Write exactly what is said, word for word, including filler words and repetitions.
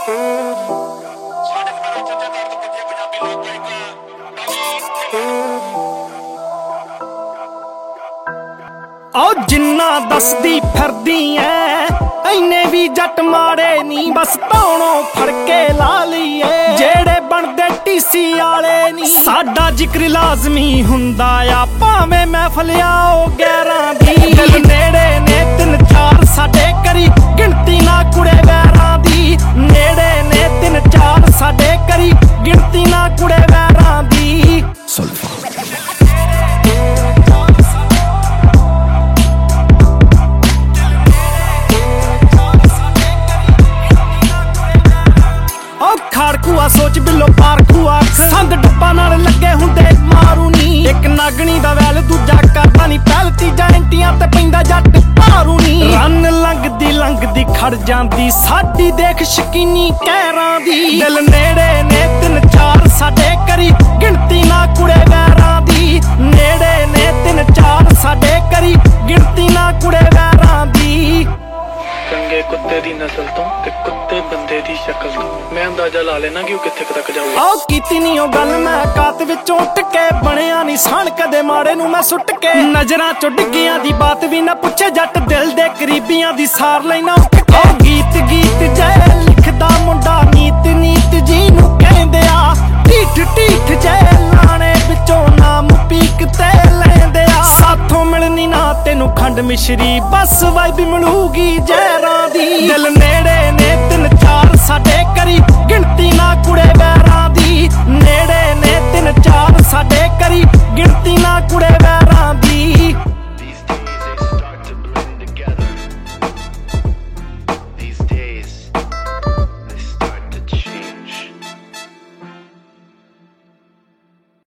ओ जिन्ना दसदी फिरदी ऐ इन्ने भी जट माड़े नी, बस धौणों फड़के ला लीए जेड़े बनदे टीसी आले नी। साडा जिक्र लाजमी हुंदा आ भावें महफल आओ ग्यारां दी। दिल नेड़े ने तिन चार साडे करी गिनती ना कुड़े वैरां दी। नेड़े ने तिन चार साडे करी गिनती ना कुड़े वैरां दी। खाड़कूआ सोच बिलो पारखूआ संद डब्बा नाल लगे हुंदे मारू नी। एक नागनी दा वैल दूजा करदा नी पहल, तीजा एंटियां ते पैंदा जट भारू नी। रन लंघदी लंघदी खड़ जांदी साडी देख शकीनी कहरां दी। दिल नेड़े ने तिन चार साडे करी गिनती ना कुड़े वैरां दी। नेड़े ने तिन चार साडे करी गिनती ना कुड़े वैरां दी। चंगे कुत्ते दी नस्ल तो ते कुत्ते बंदे दी शक्ल तो मैं अंदाजा ला लेना कि कित्थे तक जाऊगा। आओ कीती नी ओ गल मैं कात विचों टके बणिया नी सान कदे माड़े नू मैं सुट के। नजरां चों डिग्गियां दी बात भी ना पुछे जट दिल दे करीबियां दी सार लेना उठ के। गीत गीत जै लिखदा मुंडा नीत नीत जी नू कहंदे आ। ढीठ ढीठ जै लाणे विचों नाम पीक ते लैंदे आ। साथों मिलनी ना तेनू खंड मिश्री बस वाइब मिलूगी जहरां दी। दिल नेड़े ने तिन चार साडे करी गिनती ना कुड़े वैरां दी। नेड़े ने तिन चार साडे करी गिनती ना कुड़े वैरां दी।